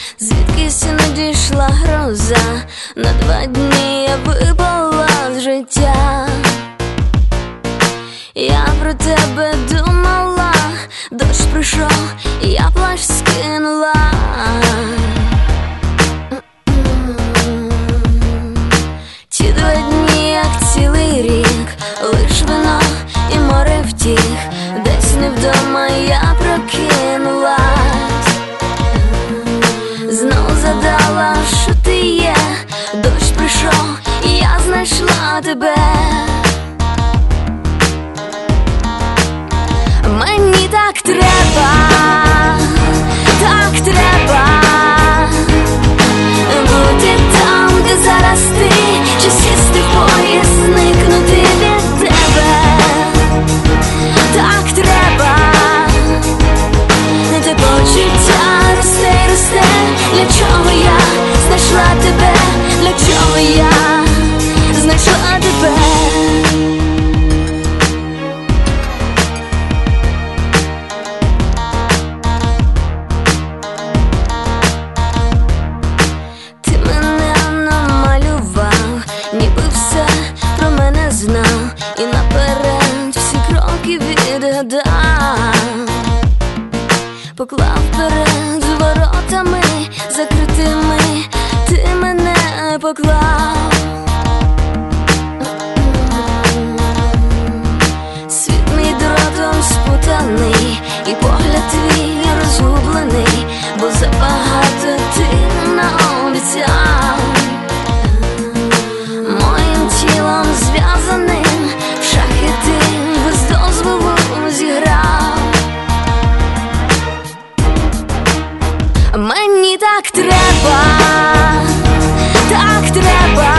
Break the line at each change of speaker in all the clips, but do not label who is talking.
звідкись надійшла гроза, на 2 дні я випала з життя. Я про тебе думала, дощ прийшов, і я плащ скинула. Ті 2 дні, як цілий рік, лиш вино і море втіх. Десь не вдома я прокинулась, знов задала, що ти є. Дощ прийшов, і я знайшла тебе. Мені так треба, так треба бути там, де зараз ти, чи сісти в поїзд, зникнути від тебе. Так треба, те почуття росте й росте. Для чого я знайшла тебе, для чого я знайшла тебе. Ніби все про мене знав, і наперед всі кроки відгадав. Поклав перед воротами закритими, ти мене поклав. Світ мій дротом спутаний, і погляд твій розгублений, бо забагато ти наобіцяв. Моїм тілом зв'язаним в шахи ти без дозволу зіграв. Мені так треба, так треба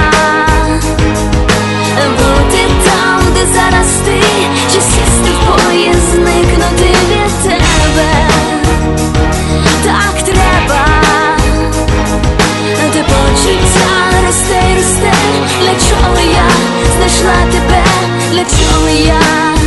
бути там, де зараз ти, чи сісти в поїзд, зникнути від тебе. Так треба, те почуття росте й росте. Для чого я знайшла тебе, для чого я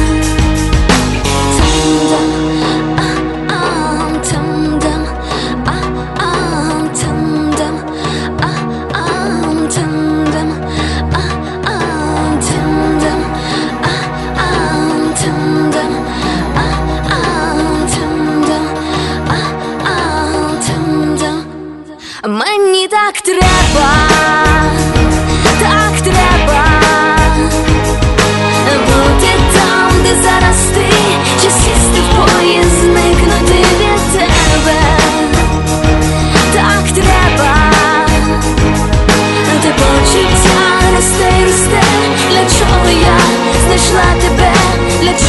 мені так треба, так треба бути там, де зараз ти, чи сісти в поїзд, зникнути від тебе. Так треба, те почуття росте й росте. Для чого я знайшла тебе, для чого